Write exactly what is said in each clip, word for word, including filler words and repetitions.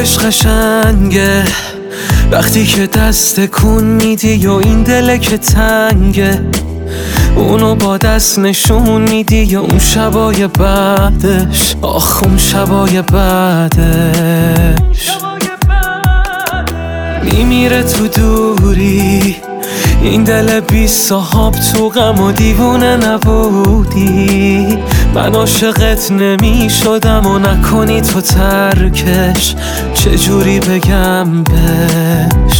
عشق قشنگه وقتی که دست کن میدی و این دله که تنگه، اونو با دست نشون میدی یا اون شبای بعدش، آخ اون شبای بعدش میمیره تو دوری. این دل بی صاحب تو غم و دیوونه نبودی، من عاشقت نمی شدم و نکنی تو ترکش، چجوری بگم بهش؟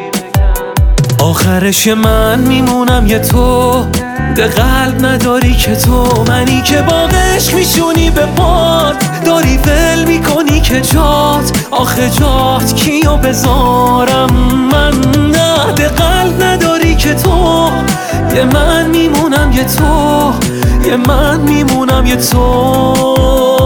آخرش یه من میمونم یه تو، ده قلب نداری که تو، منی که با عشق میشونی به باد، داری ول میکنی که جات، آخه جات کیو بذارم من؟ نه ده قلب نداری که تو، یه من میمونم یه تو، یه من میمونم یه تو.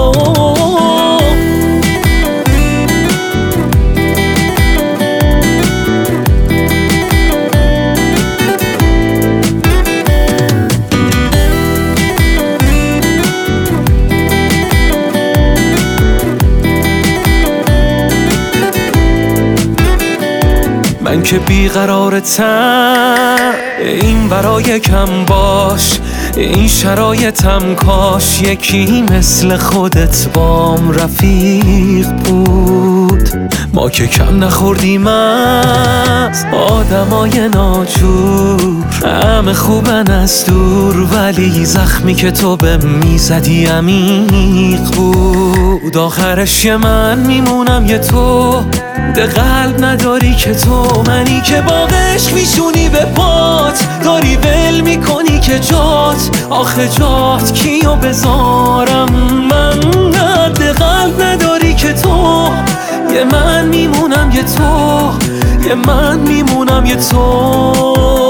من که بیقرارتم این برای کم باش، این شرایطم کاش یکی مثل خودت بام رفیق بود. ما که کم نخوردیم از آدمای ناجور، همه خوبن از دور، ولی زخمی که تو به میزدی عمیق بود. آخرش یه من میمونم یه تو، ده قلب نداری که تو، منی که با عشق میشونی به پات، داری ول میکنی که جات، آخه جات کیو بذارم من؟ نه ده قلب نداری که تو، یه من میمونم یه تو، یه من میمونم یه تو.